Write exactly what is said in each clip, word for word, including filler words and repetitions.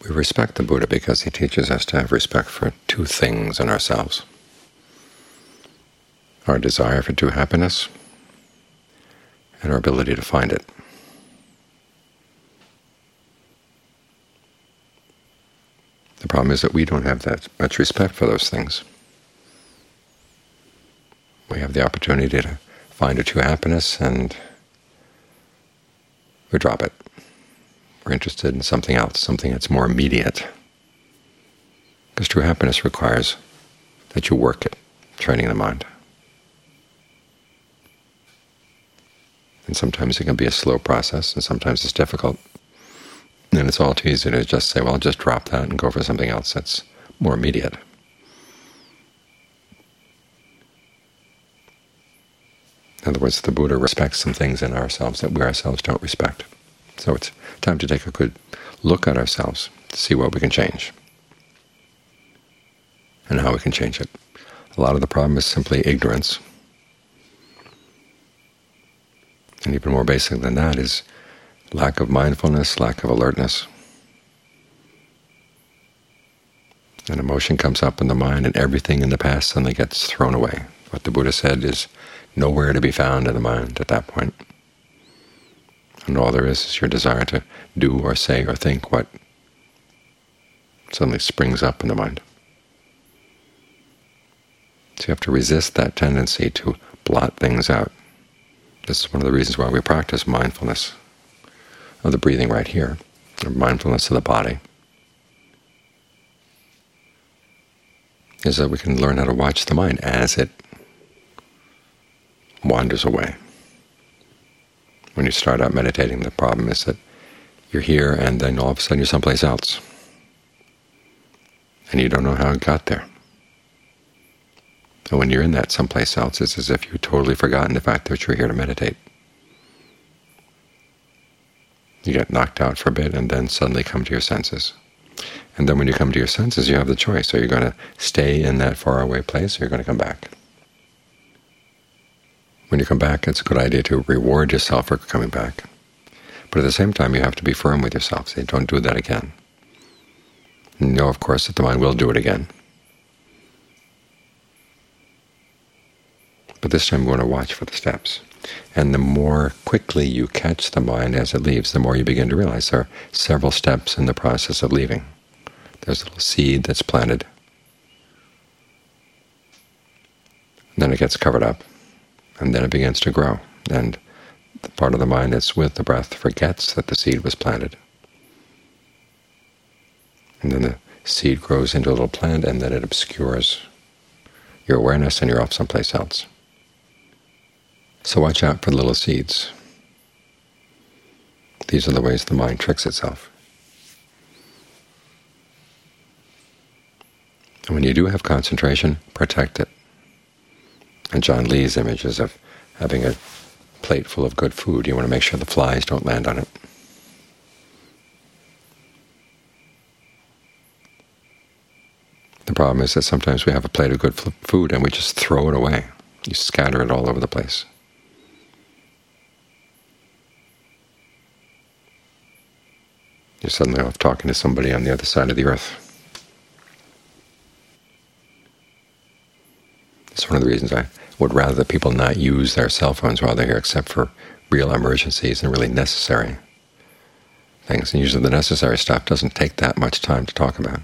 We respect the Buddha because he teaches us to have respect for two things in ourselves: our desire for true happiness and our ability to find it. The problem is that we don't have that much respect for those things. We have the opportunity to find a true happiness, and we drop it. We're interested in something else, something that's more immediate. Because true happiness requires that you work it, training the mind. And sometimes it can be a slow process, and sometimes it's difficult. And it's all too easy to just say, well, I'll just drop that and go for something else that's more immediate. In other words, the Buddha respects some things in ourselves that we ourselves don't respect. So it's time to take a good look at ourselves to see what we can change and how we can change it. A lot of the problem is simply ignorance. And even more basic than that is lack of mindfulness, lack of alertness. An emotion comes up in the mind, and everything in the past suddenly gets thrown away. What the Buddha said is nowhere to be found in the mind at that point. And all there is is your desire to do or say or think what suddenly springs up in the mind. So you have to resist that tendency to blot things out. This is one of the reasons why we practice mindfulness of the breathing right here, or mindfulness of the body, is that we can learn how to watch the mind as it wanders away. When you start out meditating, the problem is that you're here and then all of a sudden you're someplace else, and you don't know how it got there. And when you're in that someplace else, it's as if you've totally forgotten the fact that you're here to meditate. You get knocked out for a bit and then suddenly come to your senses. And then when you come to your senses, you have the choice. Are you going to stay in that faraway place, or are you going to come back? When you come back, it's a good idea to reward yourself for coming back. But at the same time, you have to be firm with yourself. Say, don't do that again. And you know, of course, that the mind will do it again. But this time you want to watch for the steps. And the more quickly you catch the mind as it leaves, the more you begin to realize there are several steps in the process of leaving. There's a little seed that's planted. And then it gets covered up, and then it begins to grow. And the part of the mind that's with the breath forgets that the seed was planted. And then the seed grows into a little plant, and then it obscures your awareness, and you're off someplace else. So watch out for little seeds. These are the ways the mind tricks itself. And when you do have concentration, protect it. And John Lee's images of having a plate full of good food, you want to make sure the flies don't land on it. The problem is that sometimes we have a plate of good food and we just throw it away. You scatter it all over the place. You're suddenly off talking to somebody on the other side of the earth. It's one of the reasons I would rather that people not use their cell phones while they're here, except for real emergencies and really necessary things. And usually the necessary stuff doesn't take that much time to talk about.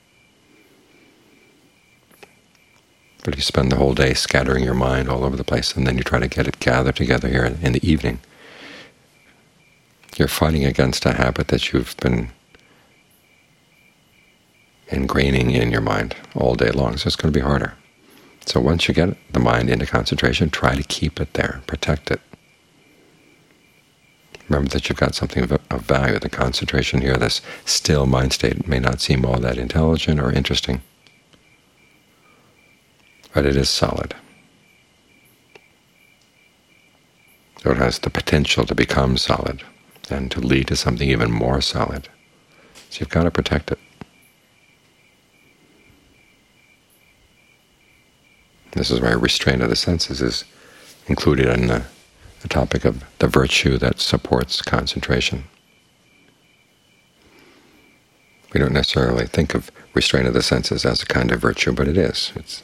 But if you spend the whole day scattering your mind all over the place, and then you try to get it gathered together here in the evening, you're fighting against a habit that you've been ingraining in your mind all day long, so it's going to be harder. So once you get the mind into concentration, try to keep it there, protect it. Remember that you've got something of, of value. The concentration here, this still mind state, may not seem all that intelligent or interesting, but it is solid. So it has the potential to become solid and to lead to something even more solid. So you've got to protect it. This is why restraint of the senses is included in the, the topic of the virtue that supports concentration. We don't necessarily think of restraint of the senses as a kind of virtue, but it is. It's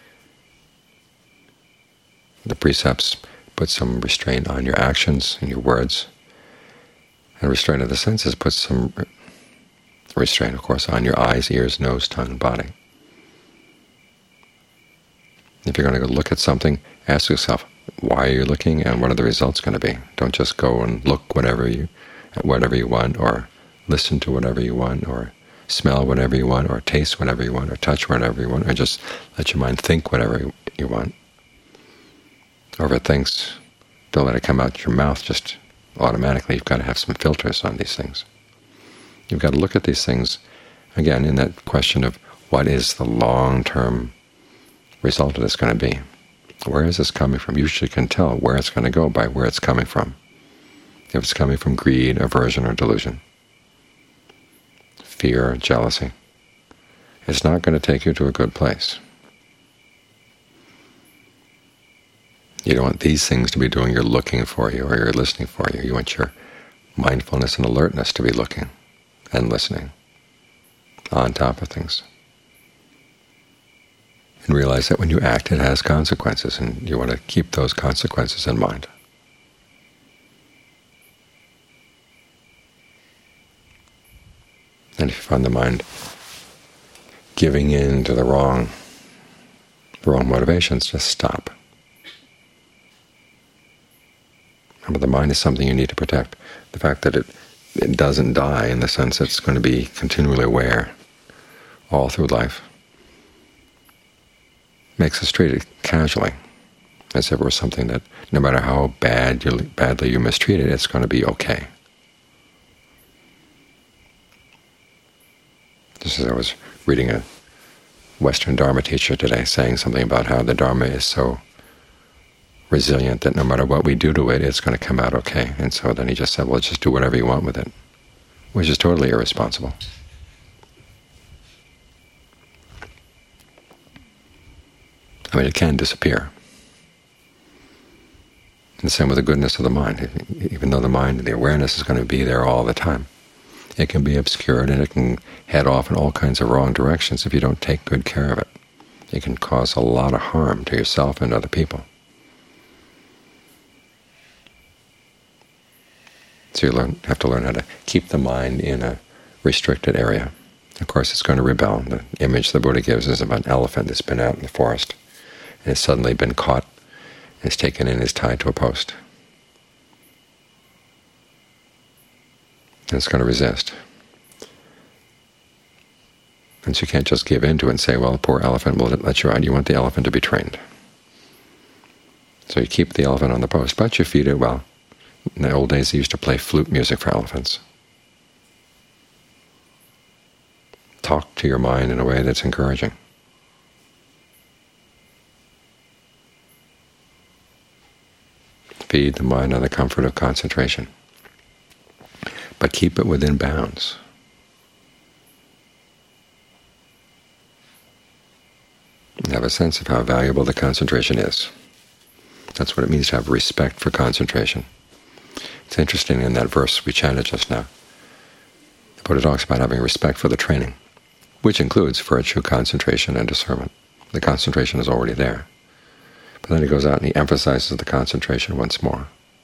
the precepts put some restraint on your actions and your words, and restraint of the senses puts some restraint, of course, on your eyes, ears, nose, tongue, and body. If you're going to go look at something, ask yourself, why are you looking, and what are the results going to be? Don't just go and look whatever you, at whatever you want, or listen to whatever you want, or smell whatever you want, or taste whatever you want, or touch whatever you want, or just let your mind think whatever you want. Or if it thinks, don't let it come out your mouth just automatically. You've got to have some filters on these things. You've got to look at these things, again, in that question of what is the long-term result of this going to be? Where is this coming from? You usually can tell where it's going to go by where it's coming from. If it's coming from greed, aversion, or delusion, fear, jealousy, it's not going to take you to a good place. You don't want these things to be doing your looking for you or your listening for you. You want your mindfulness and alertness to be looking and listening on top of things. And realize that when you act, it has consequences, and you want to keep those consequences in mind. And if you find the mind giving in to the wrong, the wrong motivations, just stop. Remember, the mind is something you need to protect. The fact that it, it doesn't die, in the sense that it's going to be continually aware all through life, makes us treat it casually, as if it were something that no matter how bad you, badly you mistreat it, it's going to be okay. Just as I was reading a Western Dharma teacher today saying something about how the Dharma is so resilient that no matter what we do to it, it's going to come out okay. And so then he just said, well, just do whatever you want with it, which is totally irresponsible. I mean, it can disappear. And the same with the goodness of the mind. Even though the mind, the awareness is going to be there all the time, it can be obscured and it can head off in all kinds of wrong directions if you don't take good care of it. It can cause a lot of harm to yourself and other people. So you learn, have to learn how to keep the mind in a restricted area. Of course, it's going to rebel. The image the Buddha gives is of an elephant that's been out in the forest and has suddenly been caught and is taken in and is tied to a post. And it's going to resist. And so you can't just give in to it and say, well, the poor elephant will let you ride. You want the elephant to be trained. So you keep the elephant on the post, but you feed it well. In the old days, they used to play flute music for elephants. Talk to your mind in a way that's encouraging. Feed the mind on the comfort of concentration, but keep it within bounds. And have a sense of how valuable the concentration is. That's what it means to have respect for concentration. It's interesting, in that verse we chanted just now, the Buddha talks about having respect for the training, which includes virtue, concentration, and discernment. The concentration is already there. But then he goes out and he emphasizes the concentration once more,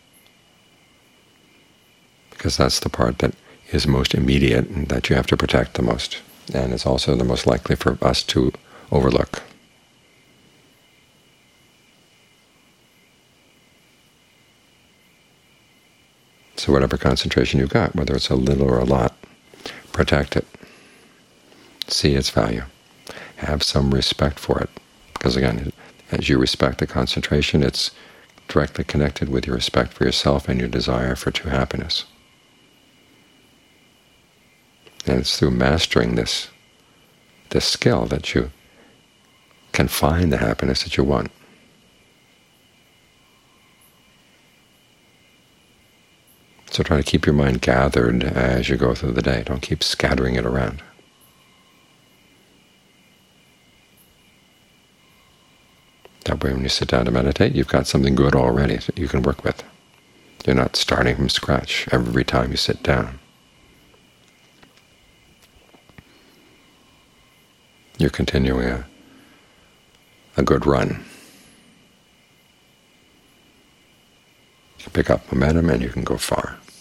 because that's the part that is most immediate and that you have to protect the most, and it's also the most likely for us to overlook. So whatever concentration you've got, whether it's a little or a lot, protect it. See its value. Have some respect for it, because again, as you respect the concentration, it's directly connected with your respect for yourself and your desire for true happiness. And it's through mastering this, this skill that you can find the happiness that you want. So try to keep your mind gathered as you go through the day. Don't keep scattering it around. That way when you sit down to meditate, you've got something good already that you can work with. You're not starting from scratch every time you sit down. you're continuing a, a good run. You can pick up momentum and you can go far.